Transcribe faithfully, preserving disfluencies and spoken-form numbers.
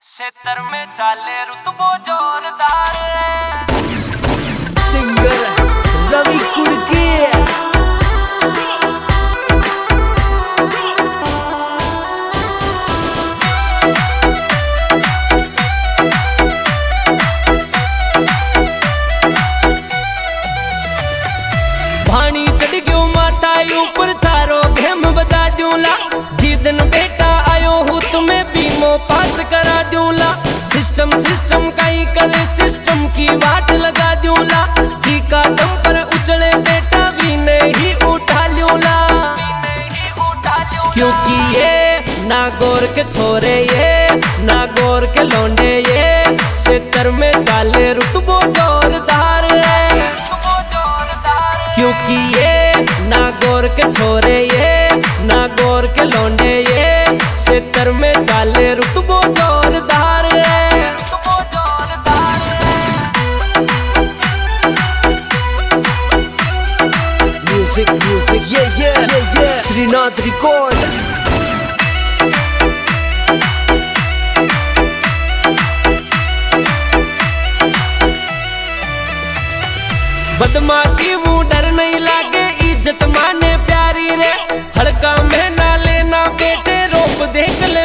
क्षेत्र में चाले रुतबो जोरदार सिंगर रवि कुड़की भानी चढ़ गयो माता ऊपर थारो घेम बजा दूला जिदन बेटा आयो हूँ तुम्हें बीमो पास करा दूला सिस्टम सिस्टम कहीं करे सिस्टम की वाट लगा दूला जी का दम पर उछले बेटा भी नहीं उठा लूला क्योंकि ये नागौर के छोरे ये नागौर के लौंडे ये क्षेत्र में चाले रुतबो जोरदार है क्योंकि ये नागौर के छोरे ये नागौर के लौंडे ये क्षेत्र में चाले रुतबो जोरदार है रुतबो जोरदार है म्यूजिक म्यूजिक ये ये ये ये श्रीनाथ रिकॉर्ड बदमाशी वो डर नहीं लागे इज्जत माने प्यारी रे हड़का में ना लेना बेटे रोप देख ले